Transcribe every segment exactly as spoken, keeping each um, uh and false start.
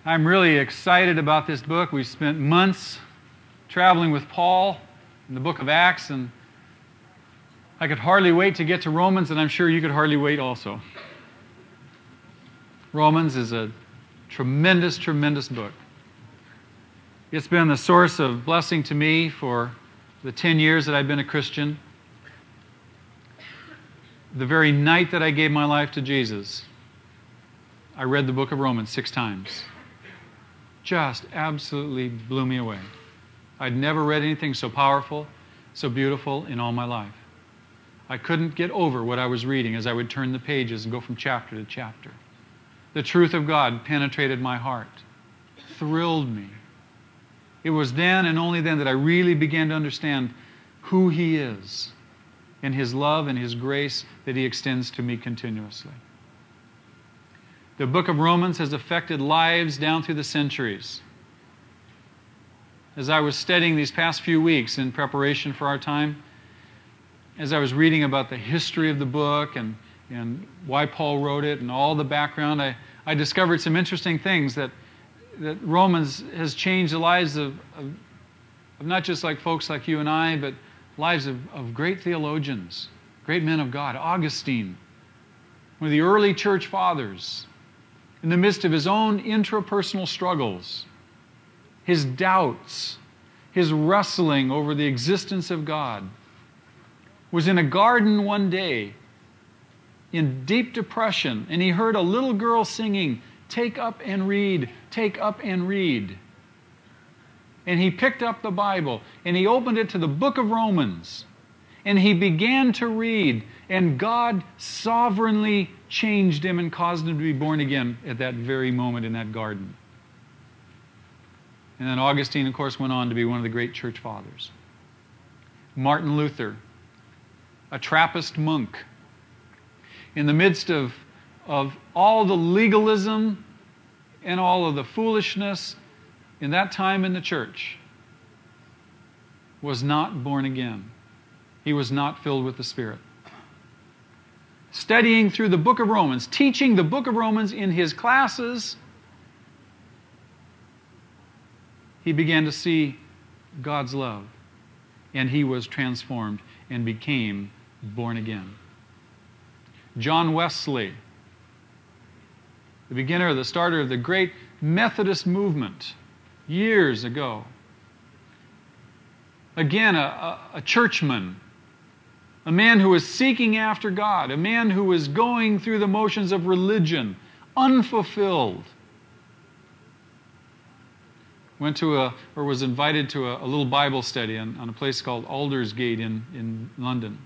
I'm really excited about this book. We've spent months traveling with Paul in the book of Acts, and I could hardly wait to get to Romans, and I'm sure you could hardly wait also. Romans is a tremendous, tremendous book. It's been the source of blessing to me for the ten years that I've been a Christian. The very night that I gave my life to Jesus, I read the book of Romans six times. Just absolutely blew me away. I'd never read anything so powerful, so beautiful in all my life. I couldn't get over what I was reading as I would turn the pages and go from chapter to chapter. The truth of God penetrated my heart, thrilled me. It was then and only then that I really began to understand who He is and His love and His grace that He extends to me continuously. The book of Romans has affected lives down through the centuries. As I was studying these past few weeks in preparation for our time, as I was reading about the history of the book and, and why Paul wrote it and all the background, I, I discovered some interesting things that, that Romans has changed the lives of, of, of not just like folks like you and I, but lives of, of great theologians, great men of God. Augustine, one of the early church fathers, in the midst of his own intrapersonal struggles, his doubts, his wrestling over the existence of God, was in a garden one day in deep depression, and he heard a little girl singing, "Take up and read, take up and read." And he picked up the Bible, and he opened it to the book of Romans, and he began to read, and God sovereignly changed him and caused him to be born again at that very moment in that garden. And then Augustine, of course, went on to be one of the great church fathers. Martin Luther, a Trappist monk, in the midst of, of all the legalism and all of the foolishness in that time in the church, was not born again. He was not filled with the Spirit. Studying through the book of Romans, teaching the book of Romans in his classes, he began to see God's love, and he was transformed and became born again. John Wesley, the beginner, the starter of the great Methodist movement years ago, again a, a, a churchman, a man who was seeking after God, a man who was going through the motions of religion, unfulfilled. Went to a, or was invited to a, a little Bible study on, on a place called Aldersgate in, in London,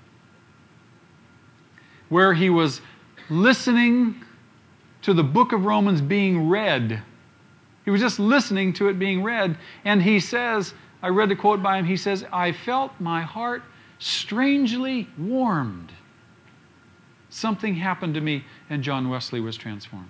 where he was listening to the book of Romans being read. He was just listening to it being read, and he says, I read the quote by him, he says, "I felt my heart strangely warmed. Something happened to me, and John Wesley was transformed."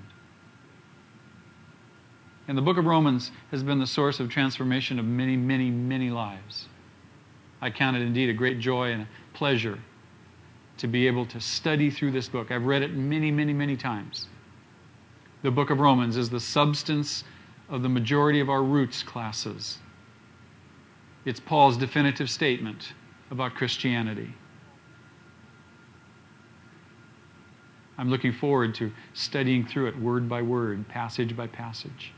And the book of Romans has been the source of transformation of many, many, many lives. I count it indeed a great joy and a pleasure to be able to study through this book. I've read it many, many, many times. The book of Romans is the substance of the majority of our roots classes. It's Paul's definitive statement about Christianity. I'm looking forward to studying through it word by word, passage by passage.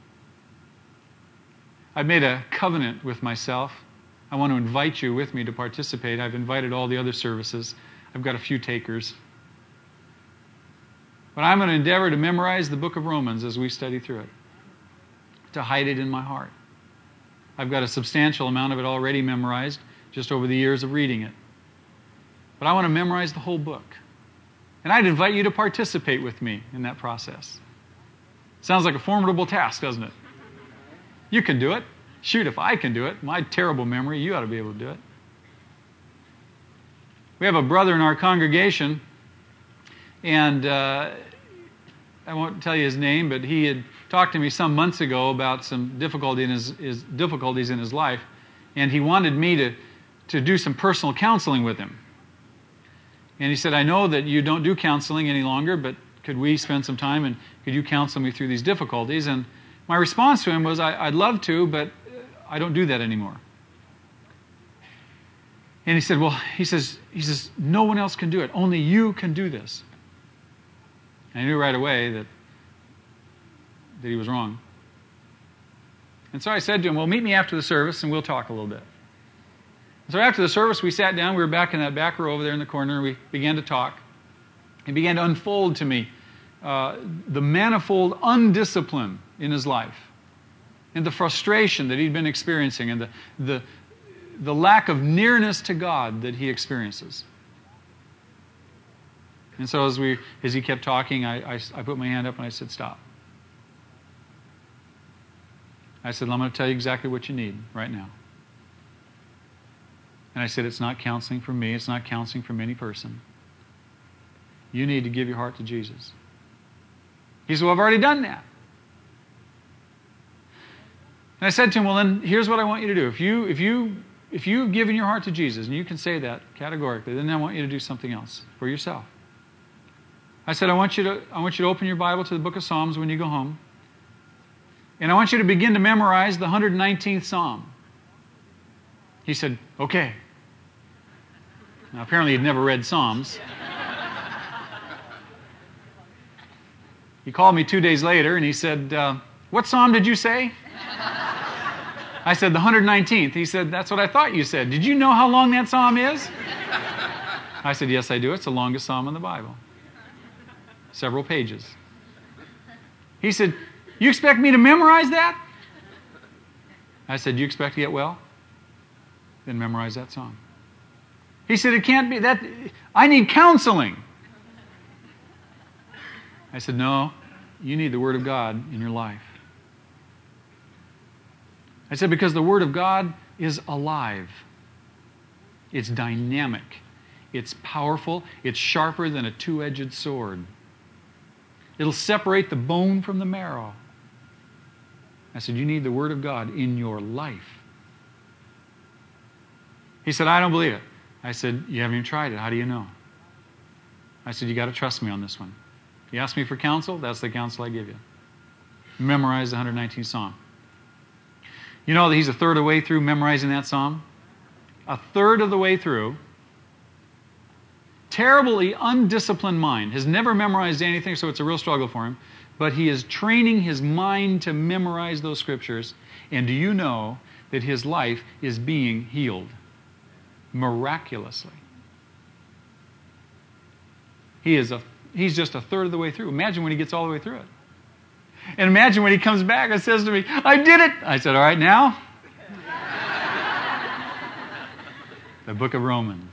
I've made a covenant with myself. I want to invite you with me to participate. I've invited all the other services. I've got a few takers. But I'm going to endeavor to memorize the book of Romans as we study through it, to hide it in my heart. I've got a substantial amount of it already memorized, just over the years of reading it. But I want to memorize the whole book. And I'd invite you to participate with me in that process. Sounds like a formidable task, doesn't it? You can do it. Shoot, if I can do it, my terrible memory, you ought to be able to do it. We have a brother in our congregation, and uh, I won't tell you his name, but he had talked to me some months ago about some difficulty in his, his difficulties in his life, and he wanted me to, to do some personal counseling with him. And he said, "I know that you don't do counseling any longer, but could we spend some time and could you counsel me through these difficulties?" And my response to him was, I, I'd love to, but I don't do that anymore. And he said, well, he says, he says, no one else can do it. Only you can do this. And I knew right away that, that he was wrong. And so I said to him, well, meet me after the service and we'll talk a little bit. So after the service, we sat down. We were back in that back row over there in the corner, and we began to talk. He began to unfold to me uh, the manifold undiscipline in his life, and the frustration that he'd been experiencing, and the, the, the lack of nearness to God that he experiences. And so as we, as he kept talking, I, I, I put my hand up and I said, stop. I said, I'm going to tell you exactly what you need right now. And I said, it's not counseling from me. It's not counseling from any person. You need to give your heart to Jesus. He said, well, I've already done that. And I said to him, well, then here's what I want you to do. If, you, if, you, if you've given your heart to Jesus, and you can say that categorically, then I want you to do something else for yourself. I said, I want you to, I want you to open your Bible to the book of Psalms when you go home. And I want you to begin to memorize the one hundred nineteenth Psalm. He said, okay. Now, apparently he'd never read Psalms. He called me two days later and he said, uh, what Psalm did you say? I said, the one hundred nineteenth. He said, that's what I thought you said. Did you know how long that Psalm is? I said, yes, I do. It's the longest Psalm in the Bible. Several pages. He said, you expect me to memorize that? I said, you expect to get well? Then memorize that song. He said, it can't be that. I need counseling. I said, no, you need the Word of God in your life. I said, because the Word of God is alive. It's dynamic. It's powerful. It's sharper than a two-edged sword. It'll separate the bone from the marrow. I said, you need the Word of God in your life. He said, I don't believe it. I said, you haven't even tried it. How do you know? I said, you got to trust me on this one. You ask me for counsel, that's the counsel I give you. Memorize the one hundred nineteenth Psalm. You know that he's a third of the way through memorizing that Psalm? A third of the way through. Terribly undisciplined mind. Has never memorized anything, so it's a real struggle for him. But he is training his mind to memorize those scriptures. And do you know that his life is being healed? Miraculously. He is a, he's just a third of the way through. Imagine when he gets all the way through it. And imagine when he comes back and says to me, I did it! I said, all right, now? The book of Romans.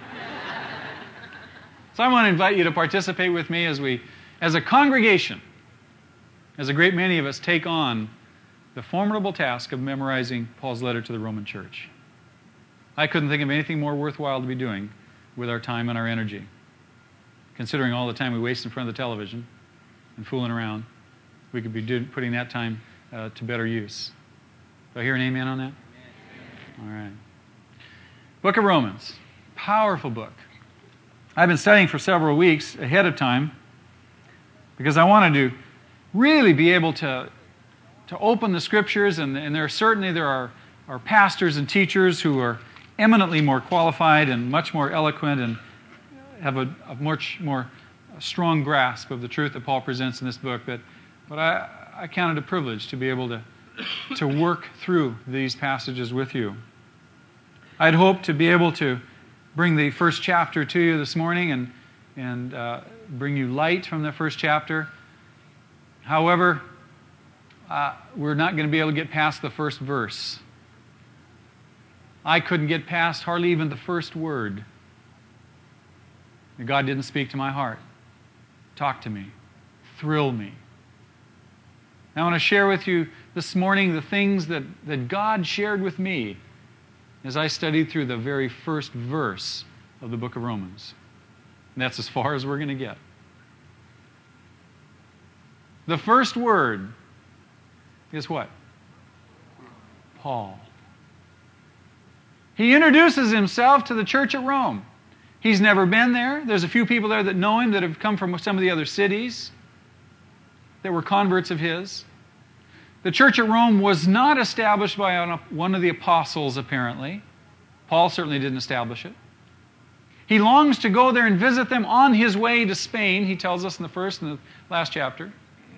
So I want to invite you to participate with me as we, as a congregation, as a great many of us take on the formidable task of memorizing Paul's letter to the Roman church. I couldn't think of anything more worthwhile to be doing with our time and our energy, considering all the time we waste in front of the television and fooling around. We could be do, putting that time uh, to better use. Do I hear an amen on that? Amen. All right. Book of Romans. Powerful book. I've been studying for several weeks ahead of time because I wanted to really be able to, to open the Scriptures, and, and there are, certainly there are, are pastors and teachers who are eminently more qualified and much more eloquent and have a, a much more strong grasp of the truth that Paul presents in this book. But, but I, I count it a privilege to be able to, to work through these passages with you. I'd hoped to be able to bring the first chapter to you this morning and, and uh, bring you light from the first chapter. However, uh, we're not going to be able to get past the first verse. I couldn't get past hardly even the first word. God didn't speak to my heart, talk to me, thrill me. I want to share with you this morning the things that, that God shared with me as I studied through the very first verse of the book of Romans. And that's as far as we're going to get. The first word is what? Paul. He introduces himself to the church at Rome. He's never been there. There's a few people there that know him that have come from some of the other cities that were converts of his. The church at Rome was not established by one of the apostles, apparently. Paul certainly didn't establish it. He longs to go there and visit them on his way to Spain, he tells us in the first and the last chapter.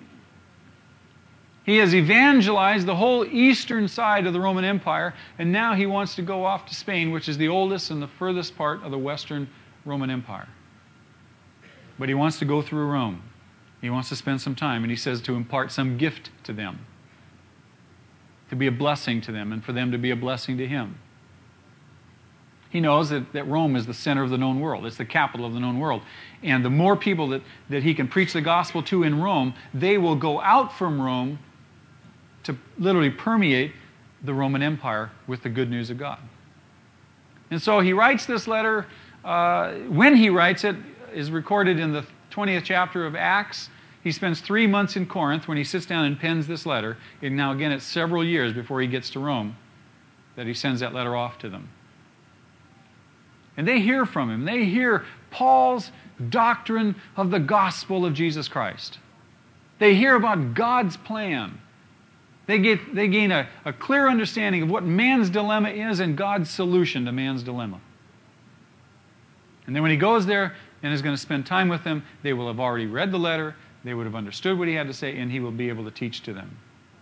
He has evangelized the whole eastern side of the Roman Empire, and now he wants to go off to Spain, which is the oldest and the furthest part of the Western Roman Empire. But he wants to go through Rome. He wants to spend some time, and he says to impart some gift to them, to be a blessing to them, and for them to be a blessing to him. He knows that, that Rome is the center of the known world. It's the capital of the known world. And the more people that, that he can preach the gospel to in Rome, they will go out from Rome to literally permeate the Roman Empire with the good news of God. And so he writes this letter. Uh, when he writes it is recorded in the twentieth chapter of Acts. He spends three months in Corinth when he sits down and pens this letter. And now again, it's several years before he gets to Rome that he sends that letter off to them. And they hear from him. They hear Paul's doctrine of the gospel of Jesus Christ. They hear about God's plan. They get, they gain a, a clear understanding of what man's dilemma is and God's solution to man's dilemma. And then when he goes there and is going to spend time with them, they will have already read the letter, they would have understood what he had to say, and he will be able to teach to them.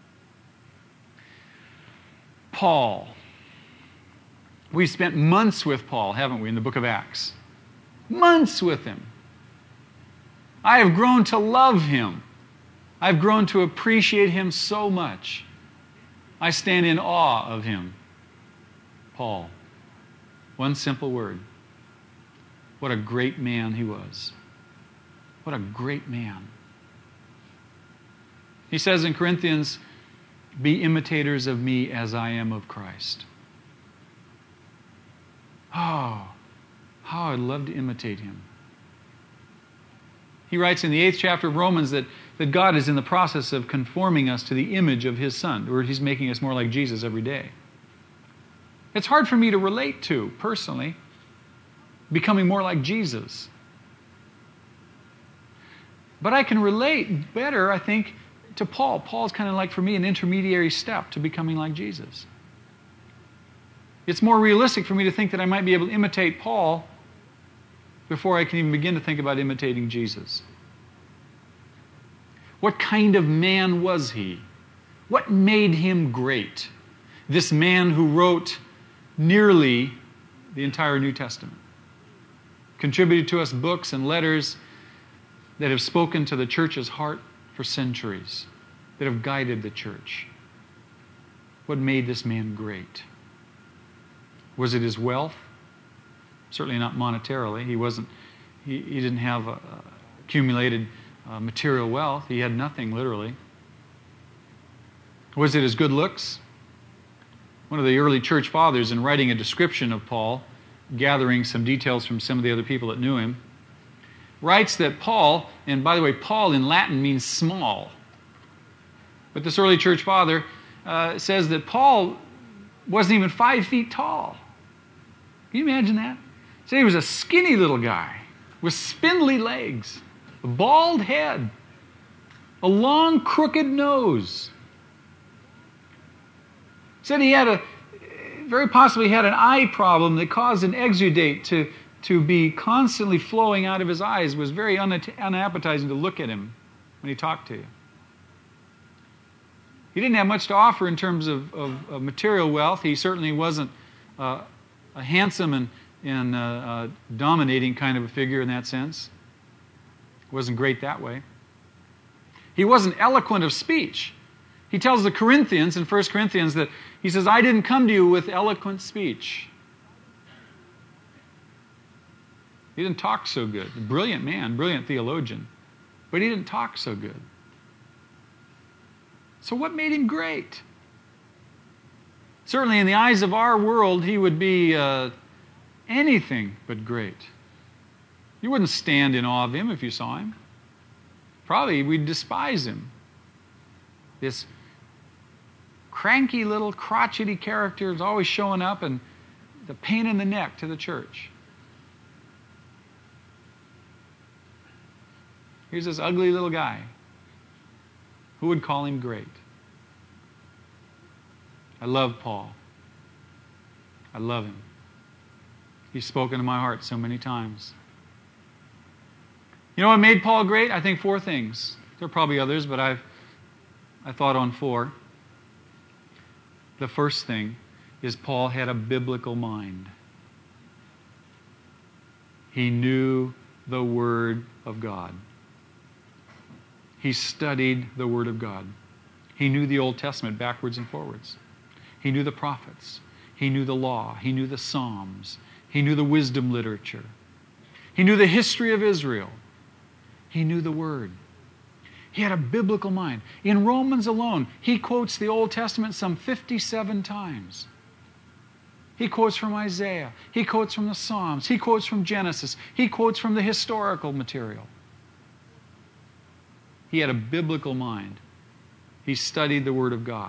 Paul. We've spent months with Paul, haven't we, in the book of Acts? Months with him. I have grown to love him. I've grown to appreciate him so much. I stand in awe of him. Paul. One simple word. What a great man he was. What a great man. He says in Corinthians, be imitators of me as I am of Christ. Oh, how I'd love to imitate him. He writes in the eighth chapter of Romans that, that God is in the process of conforming us to the image of his Son, or he's making us more like Jesus every day. It's hard for me to relate to, personally, becoming more like Jesus. But I can relate better, I think, to Paul. Paul's kind of like, for me, an intermediary step to becoming like Jesus. It's more realistic for me to think that I might be able to imitate Paul before I can even begin to think about imitating Jesus. What kind of man was he? What made him great? This man who wrote nearly the entire New Testament, contributed to us books and letters that have spoken to the church's heart for centuries, that have guided the church. What made this man great? Was it his wealth? Certainly not monetarily. He wasn't. He, he didn't have uh, accumulated uh, material wealth. He had nothing, literally. Was it his good looks? One of the early church fathers, in writing a description of Paul, gathering some details from some of the other people that knew him, writes that Paul, and by the way, Paul in Latin means small, but this early church father uh, says that Paul wasn't even five feet tall. Can you imagine that? So he was a skinny little guy with spindly legs, a bald head, a long crooked nose. Said he had a, very possibly had an eye problem that caused an exudate to, to be constantly flowing out of his eyes. It was very unappetizing to look at him when he talked to you. He didn't have much to offer in terms of, of, of material wealth. He certainly wasn't uh, a handsome and, and uh, uh, dominating kind of a figure in that sense. Wasn't great that way. He wasn't eloquent of speech. He tells the Corinthians in First Corinthians that he says, I didn't come to you with eloquent speech. He didn't talk so good. A brilliant man, brilliant theologian, but he didn't talk so good. So what made him great? Certainly in the eyes of our world, he would be uh, anything but great. You wouldn't stand in awe of him if you saw him. Probably we'd despise him. This cranky little crotchety character is always showing up and the pain in the neck to the church. Here's this ugly little guy. Who would call him great? I love Paul. I love him. He's spoken to my heart so many times. You know what made Paul great? I think four things. There are probably others, but I've I thought on four. The first thing is Paul had a biblical mind. He knew the Word of God. He studied the Word of God. He knew the Old Testament backwards and forwards. He knew the prophets. He knew the law. He knew the Psalms. He knew the wisdom literature. He knew the history of Israel. He knew the Word. He had a biblical mind. In Romans alone, he quotes the Old Testament some fifty-seven times. He quotes from Isaiah. He quotes from the Psalms. He quotes from Genesis. He quotes from the historical material. He had a biblical mind. He studied the Word of God.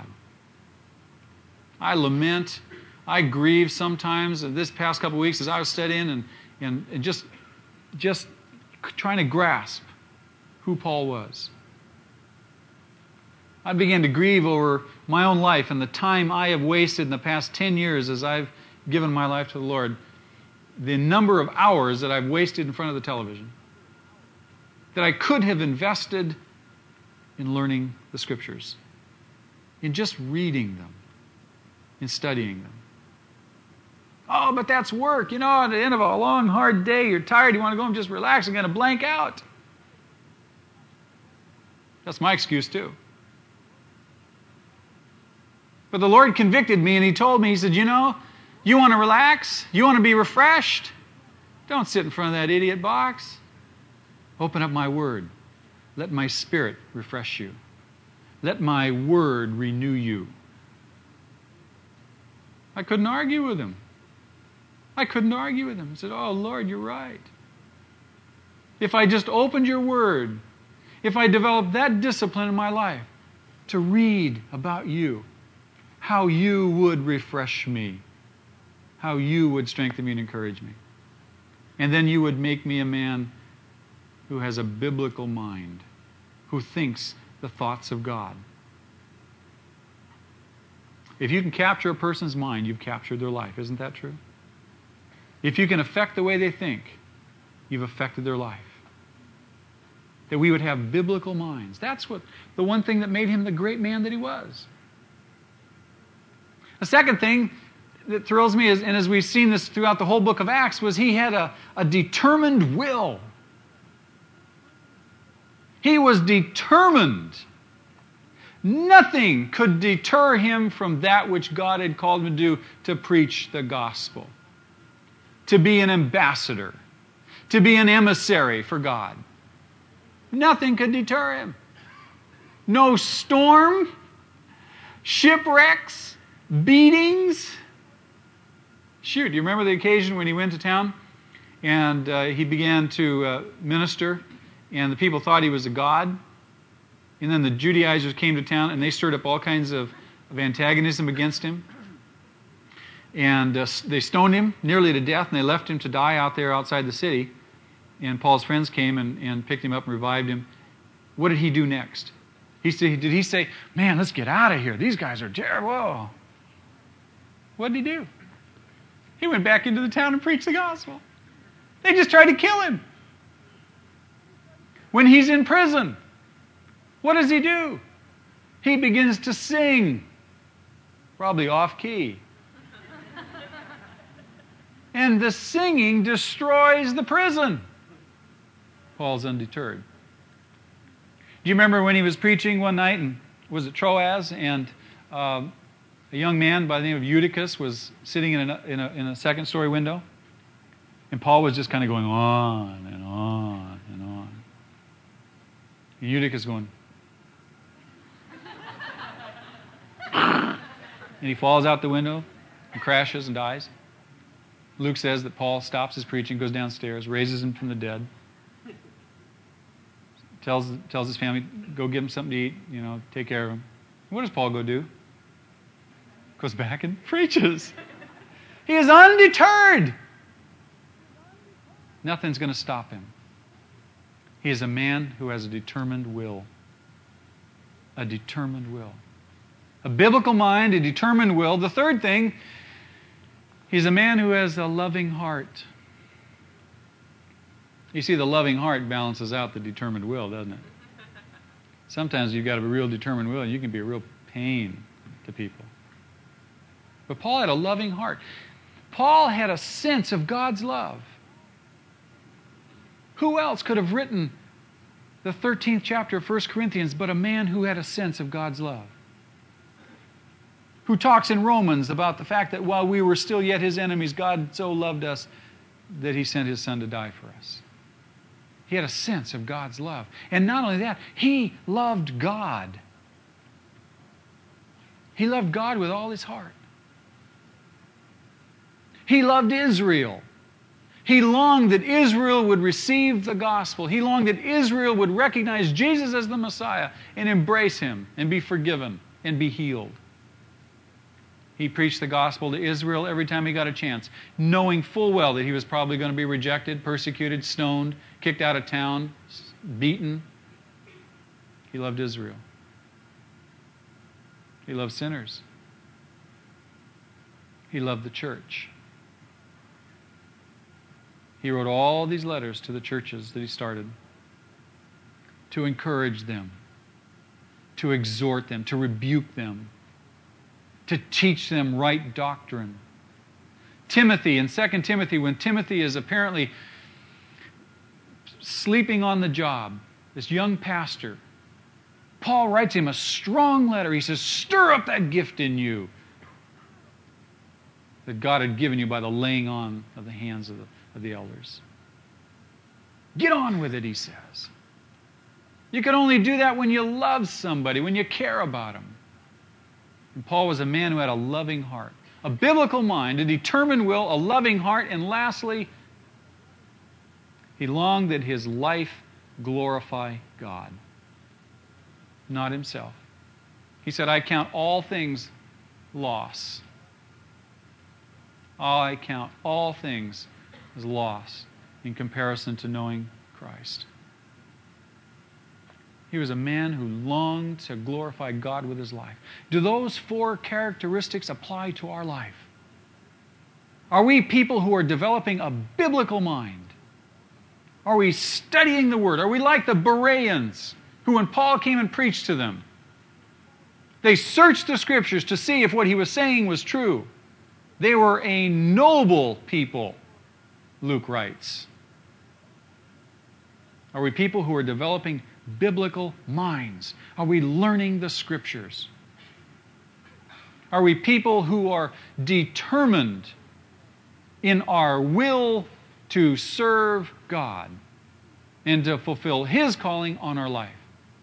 I lament, I grieve sometimes. This past couple of weeks as I was studying and, and, and just, just trying to grasp who Paul was. I began to grieve over my own life and the time I have wasted in the past ten years as I've given my life to the Lord. The number of hours that I've wasted in front of the television that I could have invested in learning the Scriptures, in just reading them, in studying them. Oh, but that's work. You know, at the end of a long, hard day, you're tired, you want to go home, just relax, and kind of blank out. That's my excuse too. But the Lord convicted me and He told me, He said, you know, you want to relax? You want to be refreshed? Don't sit in front of that idiot box. Open up my Word. Let my Spirit refresh you. Let my Word renew you. I couldn't argue with Him. I couldn't argue with Him. I said, oh, Lord, you're right. If I just opened your Word, if I developed that discipline in my life to read about you, how you would refresh me, how you would strengthen me and encourage me. And then you would make me a man who has a biblical mind, who thinks the thoughts of God. If you can capture a person's mind, you've captured their life. Isn't that true? If you can affect the way they think, you've affected their life. That we would have biblical minds. That's what the one thing that made him the great man that he was. The second thing that thrills me, is, and as we've seen this throughout the whole book of Acts, was he had a, a determined will. He was determined. Nothing could deter him from that which God had called him to do, to preach the gospel, to be an ambassador, to be an emissary for God. Nothing could deter him. No storm, shipwrecks, beatings. Shoot, do you remember the occasion when he went to town and uh, he began to uh, minister and the people thought he was a god? And then the Judaizers came to town and they stirred up all kinds of, of antagonism against him. And uh, they stoned him nearly to death and they left him to die out there outside the city. And Paul's friends came and, and picked him up and revived him. What did he do next? He said, did he say, man, let's get out of here. These guys are terrible. What did he do? He went back into the town and preached the gospel. They just tried to kill him. When he's in prison, what does he do? He begins to sing, probably off key. And the singing destroys the prison. Paul's undeterred. Do you remember when he was preaching one night, and was it Troas, and um, a young man by the name of Eutychus was sitting in a, in a, in a second story window, and Paul was just kind of going on and on and on. And Eutychus going, and he falls out the window and crashes and dies. Luke says that Paul stops his preaching, goes downstairs, raises him from the dead, tells tells his family, go give him something to eat, you know, take care of him. What does Paul go do? Goes back and preaches. He is undeterred. Nothing's going to stop him. He is a man who has a determined will. A determined will. A biblical mind, a determined will. The third thing, he's a man who has a loving heart. You see, the loving heart balances out the determined will, doesn't it? Sometimes you've got a real determined will and you can be a real pain to people. But Paul had a loving heart. Paul had a sense of God's love. Who else could have written the thirteenth chapter of First Corinthians but a man who had a sense of God's love? Who talks in Romans about the fact that while we were still yet his enemies, God so loved us that he sent his son to die for us. He had a sense of God's love. And not only that, he loved God. He loved God with all his heart. He loved Israel. He longed that Israel would receive the gospel. He longed that Israel would recognize Jesus as the Messiah and embrace him and be forgiven and be healed. He preached the gospel to Israel every time he got a chance, knowing full well that he was probably going to be rejected, persecuted, stoned, kicked out of town, beaten. He loved Israel. He loved sinners. He loved the church. He wrote all these letters to the churches that he started to encourage them, to exhort them, to rebuke them, to teach them right doctrine. Timothy, in Second Timothy, when Timothy is apparently sleeping on the job, this young pastor, Paul writes him a strong letter. He says, stir up that gift in you that God had given you by the laying on of the hands of the, of the elders. Get on with it, he says. You can only do that when you love somebody, when you care about them. And Paul was a man who had a loving heart, a biblical mind, a determined will, a loving heart, and lastly, he longed that his life glorify God, not himself. He said, I count all things loss. I count all things as loss in comparison to knowing Christ. He was a man who longed to glorify God with his life. Do those four characteristics apply to our life? Are we people who are developing a biblical mind? Are we studying the Word? Are we like the Bereans, who when Paul came and preached to them, they searched the Scriptures to see if what he was saying was true? They were a noble people, Luke writes. Are we people who are developing biblical minds? Are we learning the Scriptures? Are we people who are determined in our will to serve God and to fulfill His calling on our life?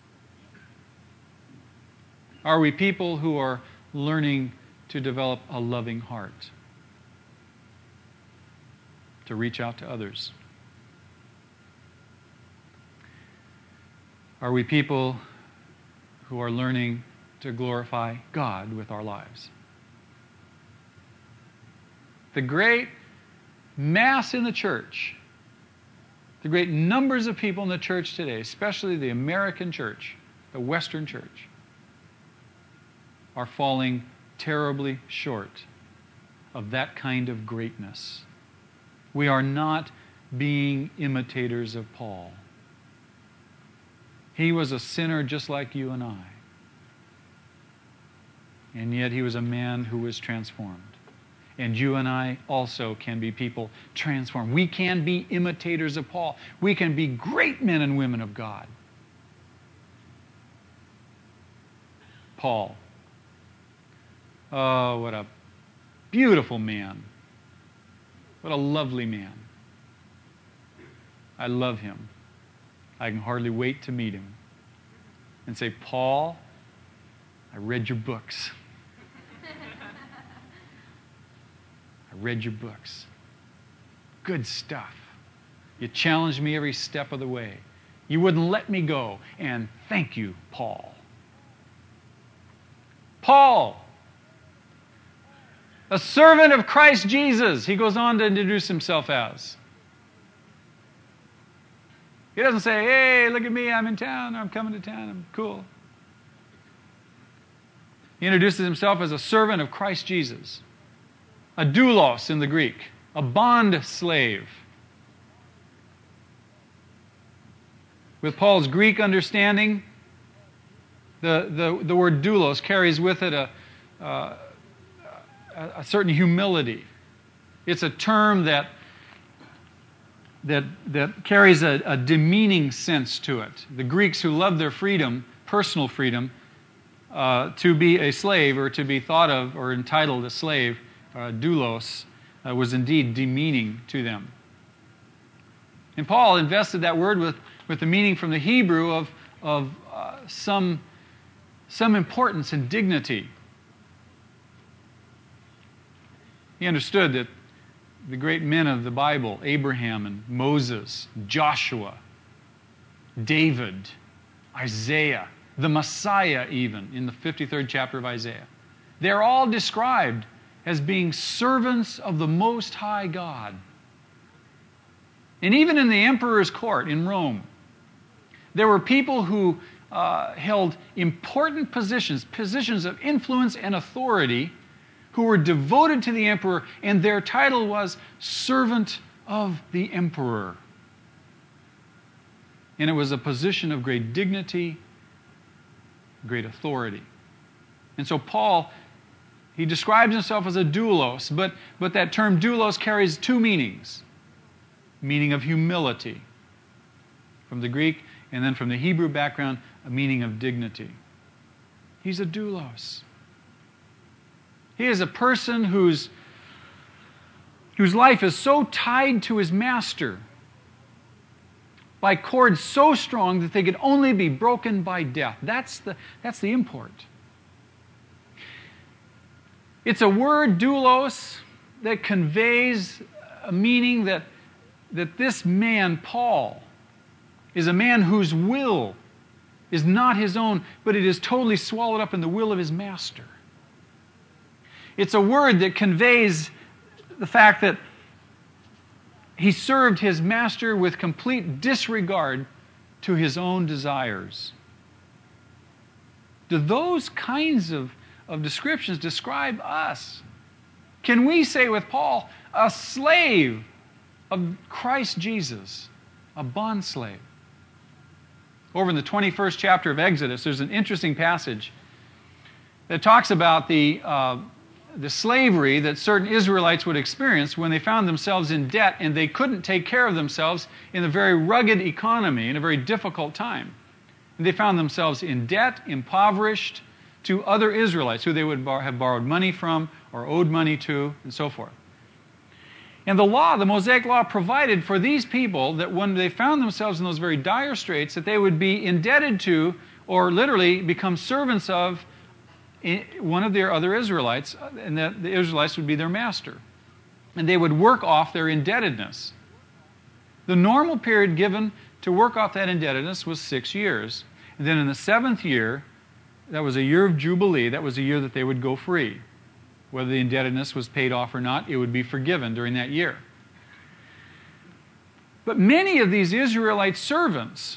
Are we people who are learning to develop a loving heart, to reach out to others? Are we people who are learning to glorify God with our lives? The great mass in the church, the great numbers of people in the church today, especially the American church, the Western church, are falling terribly short of that kind of greatness. We are not being imitators of Paul. He was a sinner just like you and I. And yet he was a man who was transformed. And you and I also can be people transformed. We can be imitators of Paul. We can be great men and women of God. Paul. Oh, what a beautiful man. What a lovely man. I love him. I can hardly wait to meet him and say, Paul, I read your books. I read your books. Good stuff. You challenged me every step of the way. You wouldn't let me go. And thank you, Paul. Paul, a servant of Christ Jesus, he goes on to introduce himself as. He doesn't say, hey, look at me, I'm in town, I'm coming to town, I'm cool. He introduces himself as a servant of Christ Jesus, a doulos in the Greek, a bond slave. With Paul's Greek understanding, the, the, the word doulos carries with it a, uh, a, a certain humility. It's a term that, that, that carries a, a demeaning sense to it. The Greeks who loved their freedom, personal freedom, uh, to be a slave or to be thought of or entitled a slave, uh, doulos, uh, was indeed demeaning to them. And Paul invested that word with, with the meaning from the Hebrew of, of uh, some, some importance and dignity. He understood that the great men of the Bible, Abraham and Moses, Joshua, David, Isaiah, the Messiah even, in the fifty-third chapter of Isaiah, they're all described as being servants of the Most High God. And even in the emperor's court in Rome, there were people who uh, held important positions, positions of influence and authority, who were devoted to the emperor, and their title was servant of the emperor. And it was a position of great dignity, great authority. And so Paul, he describes himself as a doulos, but, but that term doulos carries two meanings. Meaning of humility from the Greek, and then from the Hebrew background, a meaning of dignity. He's a doulos. He is a person whose, whose life is so tied to his master by cords so strong that they could only be broken by death. That's the, that's the import. It's a word, doulos, that conveys a meaning that that this man, Paul, is a man whose will is not his own, but it is totally swallowed up in the will of his master. It's a word that conveys the fact that he served his master with complete disregard to his own desires. Do those kinds of, of descriptions describe us? Can we say with Paul, a slave of Christ Jesus, a bondslave? Over in the twenty-first chapter of Exodus, there's an interesting passage that talks about the, uh, the slavery that certain Israelites would experience when they found themselves in debt and they couldn't take care of themselves in a very rugged economy, in a very difficult time. And they found themselves in debt, impoverished to other Israelites who they would bar- have borrowed money from or owed money to, and so forth. And the law, the Mosaic law, provided for these people that when they found themselves in those very dire straits, that they would be indebted to, or literally become servants of, one of their other Israelites, and that the Israelites would be their master. And they would work off their indebtedness. The normal period given to work off that indebtedness was six years. And then in the seventh year, that was a year of Jubilee, that was a year that they would go free. Whether the indebtedness was paid off or not, it would be forgiven during that year. But many of these Israelite servants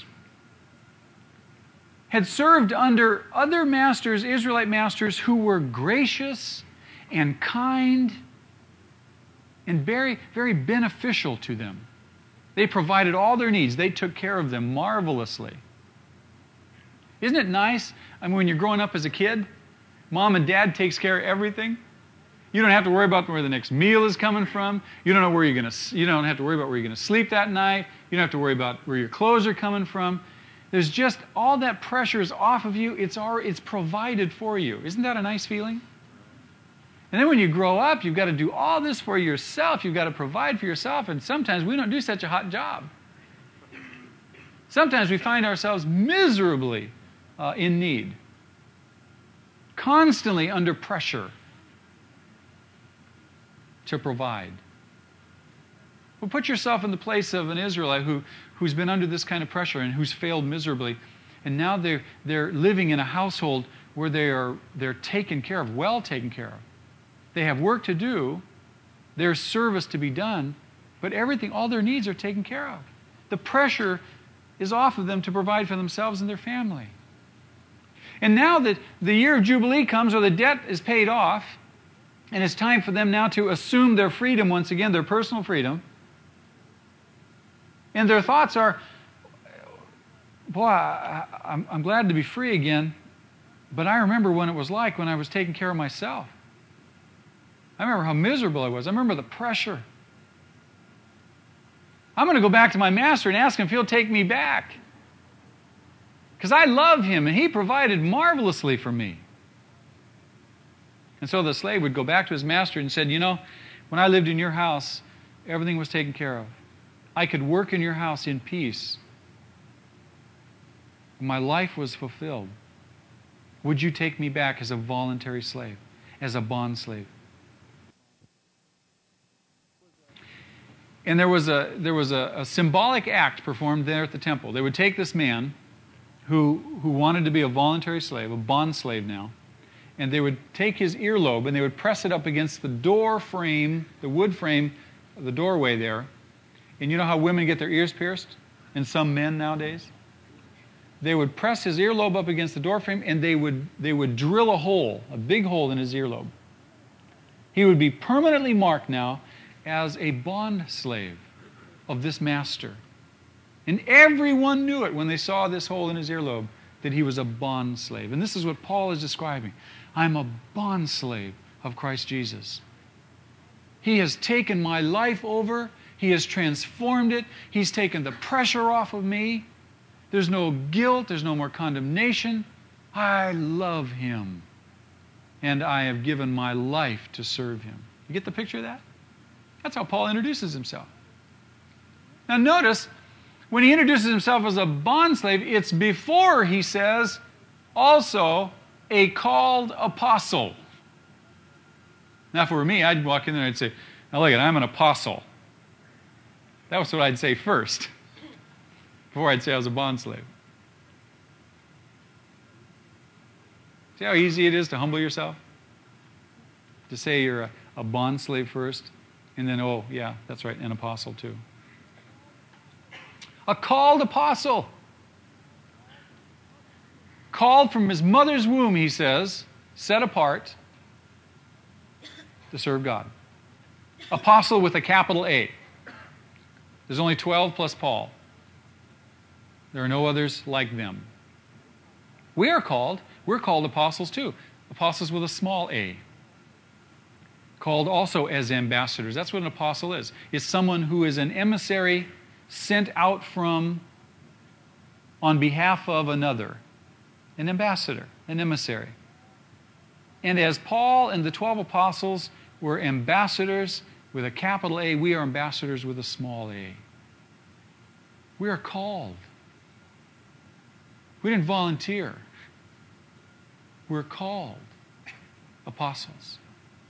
had served under other masters, Israelite masters, who were gracious and kind and very, very beneficial to them. They provided all their needs. They took care of them marvelously. Isn't it nice? I mean, when you're growing up as a kid, mom and dad takes care of everything. You don't have to worry about where the next meal is coming from. You don't know where you're going to. You don't have to worry about where you're going to sleep that night. You don't have to worry about where your clothes are coming from. There's just all that pressure is off of you. It's already, it's provided for you. Isn't that a nice feeling? And then when you grow up, you've got to do all this for yourself. You've got to provide for yourself. And sometimes we don't do such a hot job. Sometimes we find ourselves miserably uh, in need, constantly under pressure to provide. Well, put yourself in the place of an Israelite who, who's been under this kind of pressure and who's failed miserably. And now they're, they're living in a household where they are, they're taken care of, well taken care of. They have work to do, there's service to be done, but everything, all their needs are taken care of. The pressure is off of them to provide for themselves and their family. And now that the year of Jubilee comes, or the debt is paid off, and it's time for them now to assume their freedom once again, their personal freedom. And their thoughts are, boy, I, I'm, I'm glad to be free again, but I remember when it was like when I was taking care of myself. I remember how miserable I was. I remember the pressure. I'm going to go back to my master and ask him if he'll take me back. Because I love him, and he provided marvelously for me. And so the slave would go back to his master and said, you know, when I lived in your house, everything was taken care of. I could work in your house in peace. My life was fulfilled. Would you take me back as a voluntary slave, as a bond slave? And there was a there was a, a symbolic act performed there at the temple. They would take this man who who wanted to be a voluntary slave, a bond slave now, and they would take his earlobe and they would press it up against the door frame, the wood frame of the doorway there. And you know how women get their ears pierced? And some men nowadays? They would press his earlobe up against the door frame and they would they would drill a hole, a big hole in his earlobe. He would be permanently marked now as a bond slave of this master. And everyone knew it when they saw this hole in his earlobe, that he was a bond slave. And this is what Paul is describing. I'm a bond slave of Christ Jesus. He has taken my life over. He has transformed it. He's taken the pressure off of me. There's no guilt. There's no more condemnation. I love him. And I have given my life to serve him. You get the picture of that? That's how Paul introduces himself. Now notice, when he introduces himself as a bond slave, it's before he says, also a called apostle. Now if it were me, I'd walk in there and I'd say, now look, I'm an apostle. That was what I'd say first, before I'd say I was a bond slave. See how easy it is to humble yourself? To say you're a, a bond slave first, and then, oh, yeah, that's right, an apostle too. A called apostle. Called from his mother's womb, he says, set apart to serve God. Apostle with a capital A. There's only twelve plus Paul. There are no others like them. We are called, we're called apostles too. Apostles with a small a. Called also as ambassadors. That's what an apostle is. It's someone who is an emissary sent out from, on behalf of another. An ambassador, an emissary. And as Paul and the twelve apostles were ambassadors with a capital A, we are ambassadors with a small a. We are called. We didn't volunteer. We're called apostles.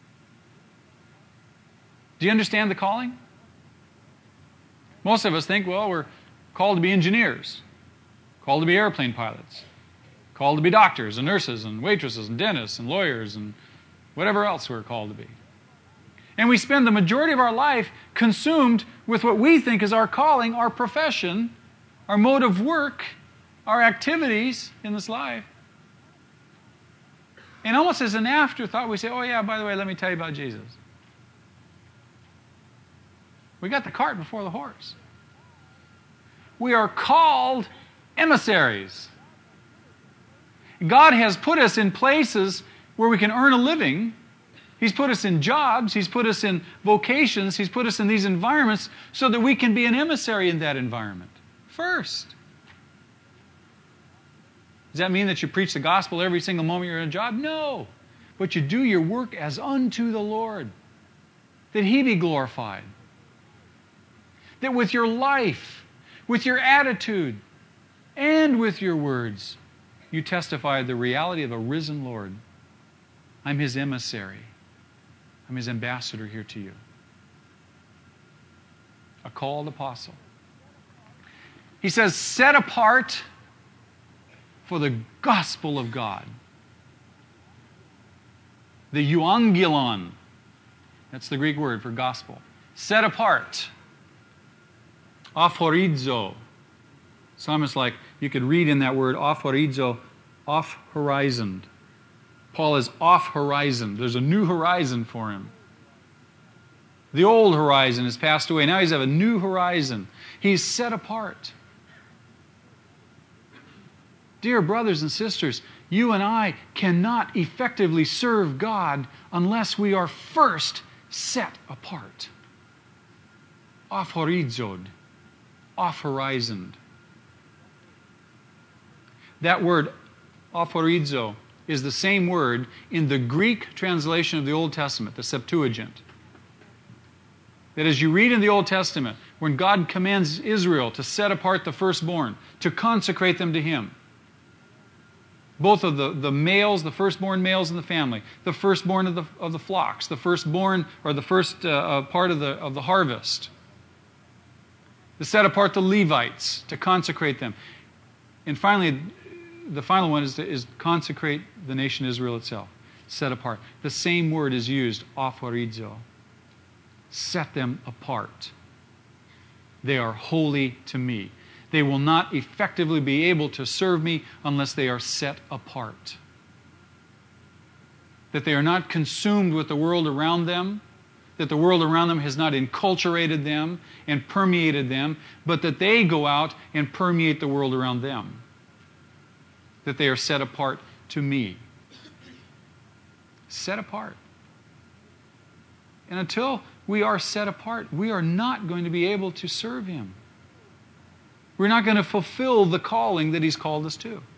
Do you understand the calling? Most of us think, well, we're called to be engineers, called to be airplane pilots, called to be doctors and nurses and waitresses and dentists and lawyers and whatever else we're called to be. And we spend the majority of our life consumed with what we think is our calling, our profession, our mode of work, our activities in this life. And almost as an afterthought, we say, oh yeah, by the way, let me tell you about Jesus. We got the cart before the horse. We are called emissaries. God has put us in places where we can earn a living. He's put us in jobs. He's put us in vocations. He's put us in these environments so that we can be an emissary in that environment first. Does that mean that you preach the gospel every single moment you're in a job? No. But you do your work as unto the Lord, that He be glorified. That with your life, with your attitude, and with your words, you testify the reality of a risen Lord. I'm His emissary. I'm His ambassador here to you. A called apostle. He says, set apart for the gospel of God. The euangelion. That's the Greek word for gospel. Set apart. Aphorizo. Some is like, you could read in that word, aphorizo, off-horizoned. Paul is off-horizon. There's a new horizon for him. The old horizon has passed away. Now he's at a new horizon. He's set apart. Dear brothers and sisters, you and I cannot effectively serve God unless we are first set apart. Off-horizon. Off-horizoned. That word, off-horizo, is the same word in the Greek translation of the Old Testament, the Septuagint. That as you read in the Old Testament, when God commands Israel to set apart the firstborn, to consecrate them to Him, both of the, the males, the firstborn males in the family, the firstborn of the, of the flocks, the firstborn or the first uh, uh, part of the, of the harvest, to set apart the Levites, to consecrate them. And finally, the final one is to is consecrate the nation Israel itself, set apart. The same word is used, off-horizo. Set them apart. They are holy to me. They will not effectively be able to serve me unless they are set apart. That they are not consumed with the world around them, that the world around them has not enculturated them and permeated them, but that they go out and permeate the world around them. That they are set apart to me. Set apart. And until we are set apart, we are not going to be able to serve Him. We're not going to fulfill the calling that He's called us to.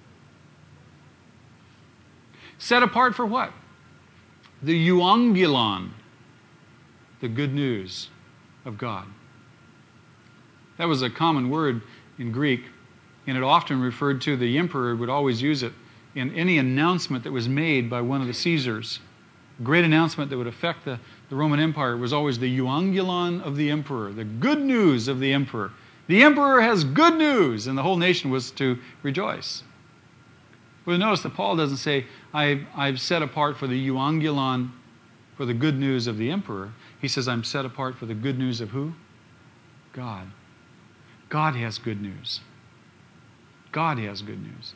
Set apart for what? The euangelion, the good news of God. That was a common word in Greek, and it often referred to, the emperor would always use it in any announcement that was made by one of the Caesars. A great announcement that would affect the, the Roman Empire was always the euangelion of the emperor, the good news of the emperor. The emperor has good news, and the whole nation was to rejoice. But notice that Paul doesn't say, I've, I've set apart for the euangelion, for the good news of the emperor. He says, I'm set apart for the good news of who? God. God has good news. God has good news.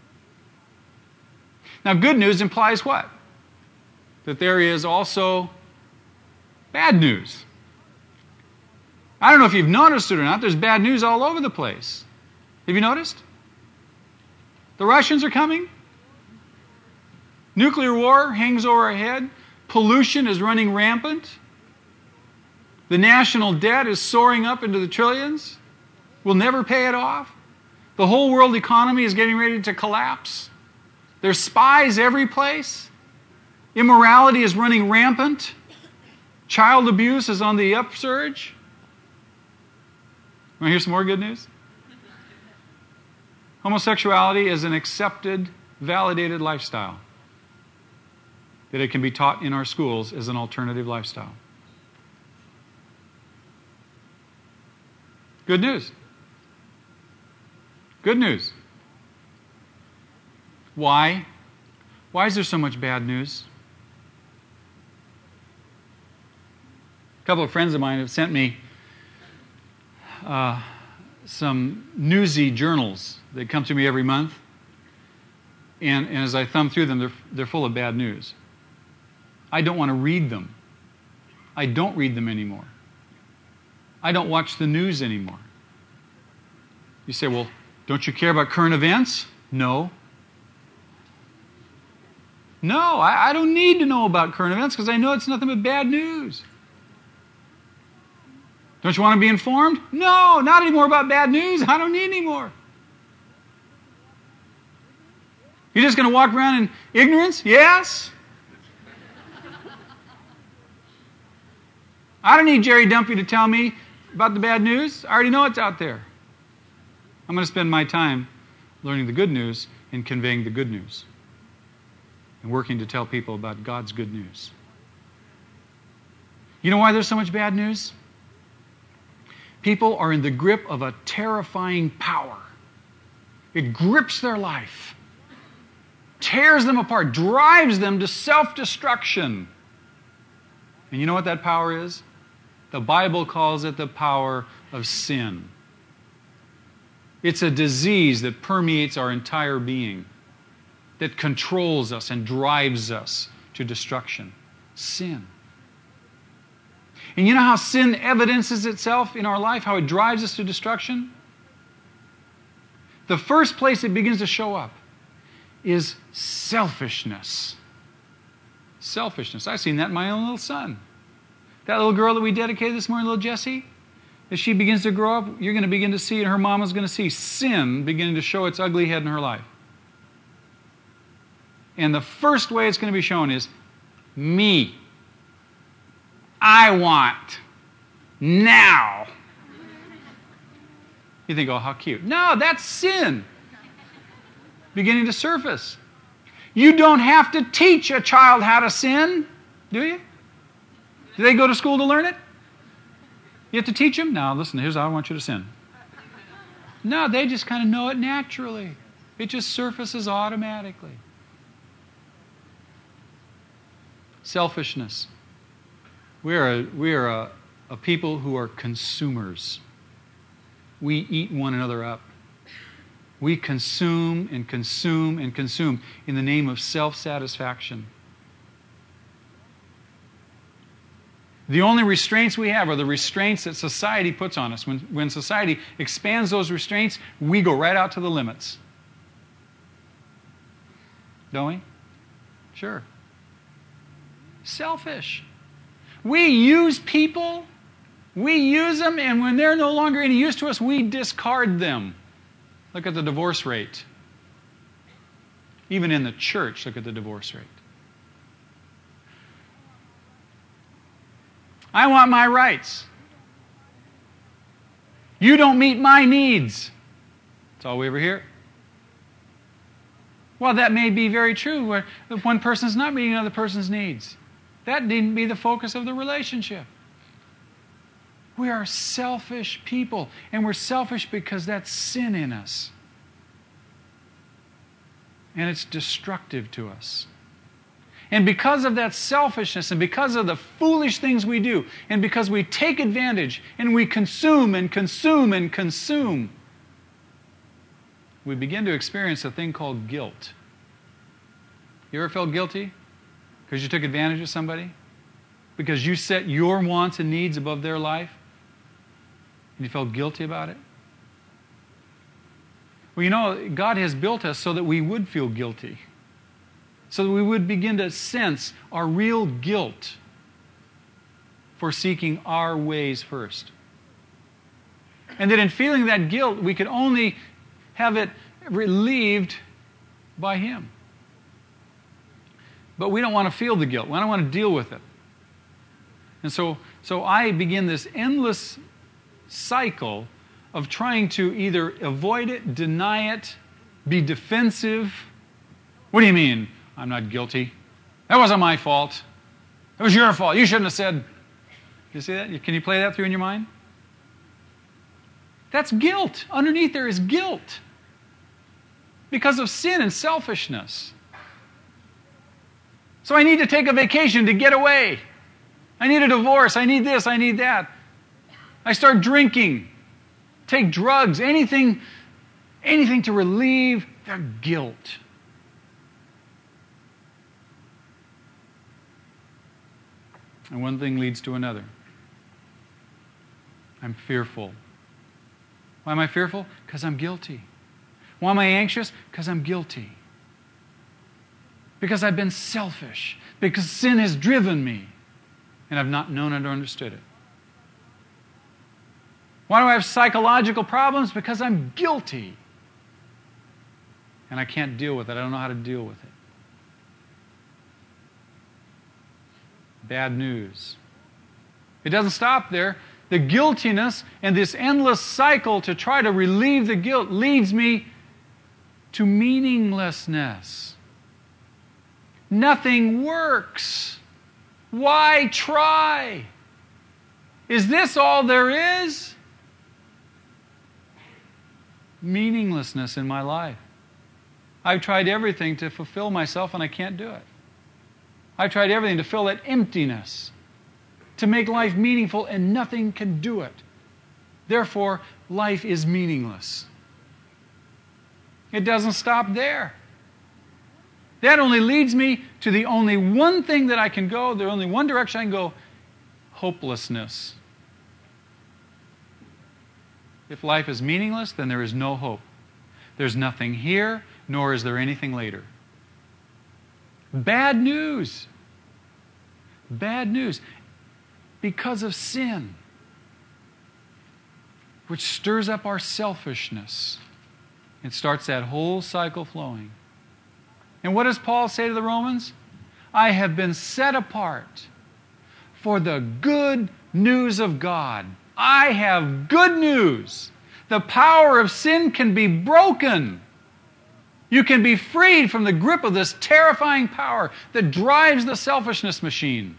Now, good news implies what? That there is also bad news. I don't know if you've noticed it or not, there's bad news all over the place. Have you noticed? The Russians are coming. Nuclear war hangs over our head. Pollution is running rampant. The national debt is soaring up into the trillions. We'll never pay it off. The whole world economy is getting ready to collapse. There's spies every place. Immorality is running rampant. Child abuse is on the upsurge. Want to hear some more good news? Homosexuality is an accepted, validated lifestyle. That it can be taught in our schools as an alternative lifestyle. Good news. Good news. Why? Why is there so much bad news? A couple of friends of mine have sent me uh, some newsy journals that come to me every month. And, and as I thumb through them, they're, they're full of bad news. I don't want to read them. I don't read them anymore. I don't watch the news anymore. You say, well, don't you care about current events? No. No, I, I don't need to know about current events because I know it's nothing but bad news. Don't you want to be informed? No, not anymore about bad news. I don't need any more. You're just going to walk around in ignorance? Yes. I don't need Jerry Dumpy to tell me about the bad news. I already know it's out there. I'm going to spend my time learning the good news and conveying the good news and working to tell people about God's good news. You know why there's so much bad news? People are in the grip of a terrifying power. It grips their life, tears them apart, drives them to self-destruction. And you know what that power is? The Bible calls it the power of sin. It's a disease that permeates our entire being. that controls us and drives us to destruction? Sin. And you know how sin evidences itself in our life, how it drives us to destruction? The first place it begins to show up is selfishness. Selfishness. I've seen that in my own little son. That little girl that we dedicated this morning, little Jessie, as she begins to grow up, you're going to begin to see, and her mama's going to see sin beginning to show its ugly head in her life. And the first way it's going to be shown is me. I want. Now. You think, oh, how cute. No, that's sin beginning to surface. You don't have to teach a child how to sin, do you? Do they go to school to learn it? You have to teach them? Now, listen, here's how I want you to sin. No, they just kind of know it naturally. It just surfaces automatically. Selfishness. We are a, we are a, a people who are consumers. We eat one another up. We consume and consume and consume in the name of self-satisfaction. The only restraints we have are the restraints that society puts on us. When, when society expands those restraints, we go right out to the limits. Don't we? Sure. Selfish. We use people, we use them, and when they're no longer any use to us, we discard them. Look at the divorce rate. Even in the church, look at the divorce rate. I want my rights. You don't meet my needs. That's all we ever hear. Well, that may be very true, where if one person's not meeting another person's needs. That needn't be the focus of the relationship. We are selfish people, and we're selfish because that's sin in us. And it's destructive to us. And because of that selfishness, and because of the foolish things we do, and because we take advantage, and we consume and consume and consume, we begin to experience a thing called guilt. You ever felt guilty because you took advantage of somebody? Because you set your wants and needs above their life? And you felt guilty about it? Well, you know, God has built us so that we would feel guilty. So that we would begin to sense our real guilt for seeking our ways first. And that in feeling that guilt, we could only have it relieved by Him. But we don't want to feel the guilt. We don't want to deal with it. And so, so I begin this endless cycle of trying to either avoid it, deny it, be defensive. What do you mean? I'm not guilty. That wasn't my fault. It was your fault. You shouldn't have said. You see that? Can you play that through in your mind? That's guilt. Underneath there is guilt. Because of sin and selfishness. So I need to take a vacation to get away. I need a divorce. I need this. I need that. I start drinking. Take drugs. Anything, anything to relieve the guilt. And one thing leads to another. I'm fearful. Why am I fearful? Because I'm guilty. Why am I anxious? Because I'm guilty. Because I've been selfish. Because sin has driven me. And I've not known it or understood it. Why do I have psychological problems? Because I'm guilty. And I can't deal with it. I don't know how to deal with it. Bad news. It doesn't stop there. The guiltiness and this endless cycle to try to relieve the guilt leads me to meaninglessness. Nothing works. Why try? Is this all there is? Meaninglessness in my life. I've tried everything to fulfill myself and I can't do it. I've tried everything to fill that emptiness, to make life meaningful, and nothing can do it. Therefore, life is meaningless. It doesn't stop there. That only leads me to the only one thing that I can go, the only one direction I can go, hopelessness. If life is meaningless, then there is no hope. There's nothing here, nor is there anything later. Bad news. Bad news. Because of sin, which stirs up our selfishness and starts that whole cycle flowing. And what does Paul say to the Romans? I have been set apart for the good news of God. I have good news. The power of sin can be broken. You can be freed from the grip of this terrifying power that drives the selfishness machine.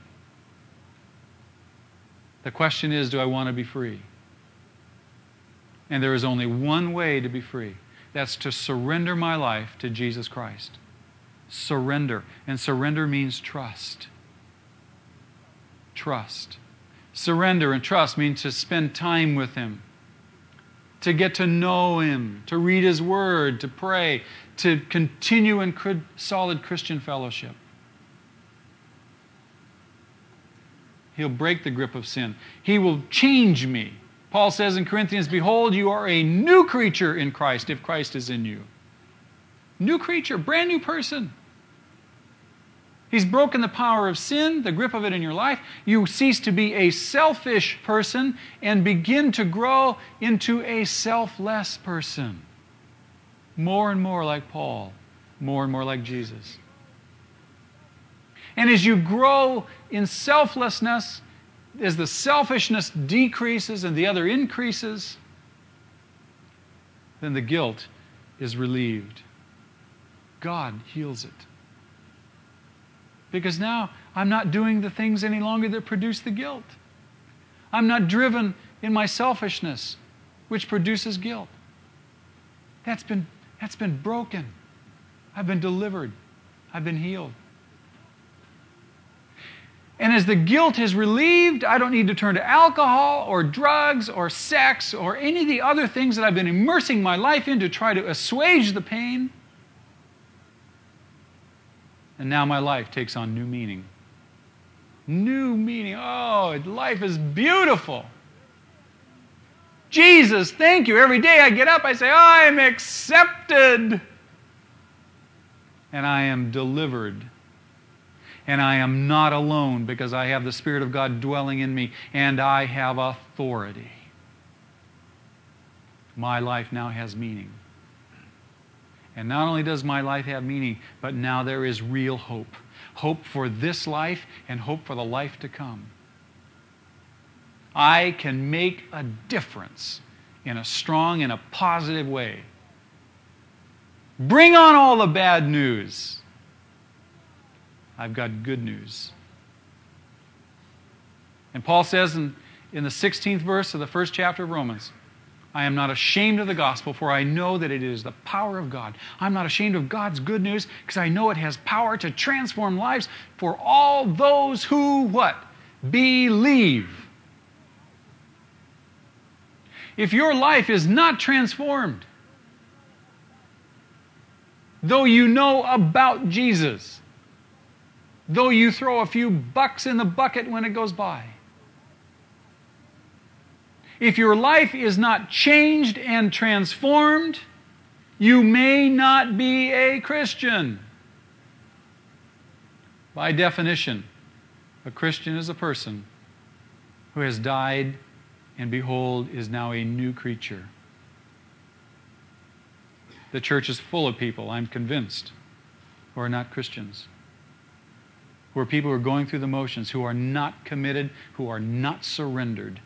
The question is, do I want to be free? And there is only one way to be free. That's to surrender my life to Jesus Christ. Surrender. And surrender means trust. Trust. Surrender and trust means to spend time with Him, to get to know Him, to read His Word, to pray, to continue in solid Christian fellowship. He'll break the grip of sin. He will change me. Paul says in Corinthians, behold, you are a new creature in Christ if Christ is in you. New creature, brand new person. He's broken the power of sin, the grip of it in your life. You cease to be a selfish person and begin to grow into a selfless person. More and more like Paul, more and more like Jesus. And as you grow in selflessness, as the selfishness decreases and the other increases, then the guilt is relieved. God heals it. Because now I'm not doing the things any longer that produce the guilt. I'm not driven in my selfishness, which produces guilt. That's been, that's been broken. I've been delivered. I've been healed. And as the guilt is relieved, I don't need to turn to alcohol or drugs or sex or any of the other things that I've been immersing my life in to try to assuage the pain. And now my life takes on new meaning. New meaning. Oh, life is beautiful. Jesus, thank you. Every day I get up, I say, I'm accepted. And I am delivered. And I am not alone because I have the Spirit of God dwelling in me and I have authority. My life now has meaning. And not only does my life have meaning, but now there is real hope. Hope for this life and hope for the life to come. I can make a difference in a strong and a positive way. Bring on all the bad news. I've got good news. And Paul says in, in the sixteenth verse of the first chapter of Romans, I am not ashamed of the gospel, for I know that it is the power of God. I'm not ashamed of God's good news because I know it has power to transform lives for all those who, what? Believe. If your life is not transformed, though you know about Jesus, though you throw a few bucks in the bucket when it goes by, if your life is not changed and transformed, you may not be a Christian. By definition, a Christian is a person who has died and behold is now a new creature. The church is full of people, I'm convinced, who are not Christians. Who are people who are going through the motions, who are not committed, who are not surrendered.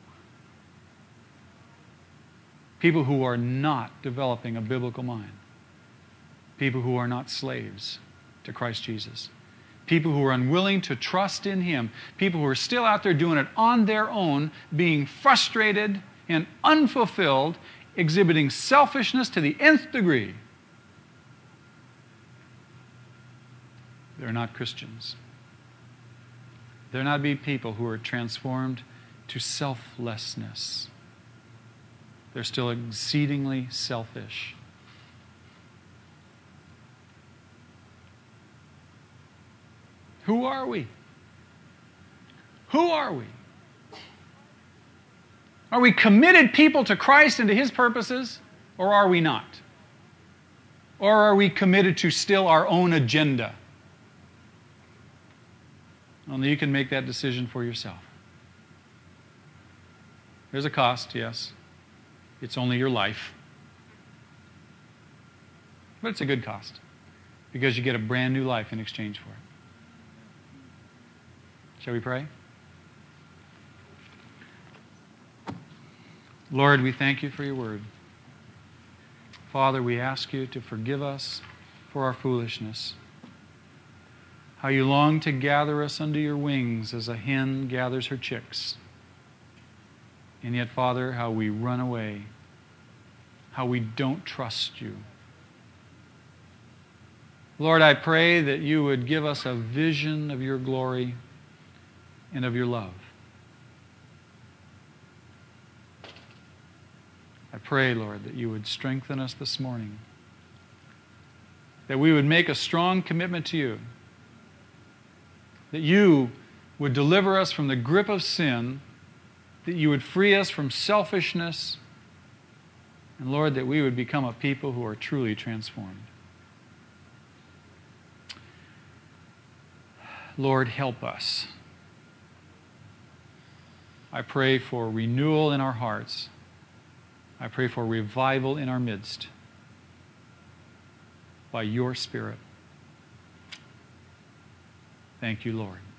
People who are not developing a biblical mind. People who are not slaves to Christ Jesus. People who are unwilling to trust in Him. People who are still out there doing it on their own, being frustrated and unfulfilled, exhibiting selfishness to the nth degree. They're not Christians. They're not be people who are transformed to selflessness. They're still exceedingly selfish. Who are we? Who are we? Are we committed people to Christ and to His purposes, or are we not? Or are we committed to still our own agenda? Only you can make that decision for yourself. There's a cost, yes. It's only your life. But it's a good cost, because you get a brand new life in exchange for it. Shall we pray? Lord, we thank you for your word. Father, we ask you to forgive us for our foolishness. How you long to gather us under your wings as a hen gathers her chicks. And yet, Father, how we run away. How we don't trust you. Lord, I pray that you would give us a vision of your glory and of your love. I pray, Lord, that you would strengthen us this morning, that we would make a strong commitment to you, that you would deliver us from the grip of sin, that you would free us from selfishness, and Lord, that we would become a people who are truly transformed. Lord, help us. I pray for renewal in our hearts. I pray for revival in our midst by your Spirit. Thank you, Lord.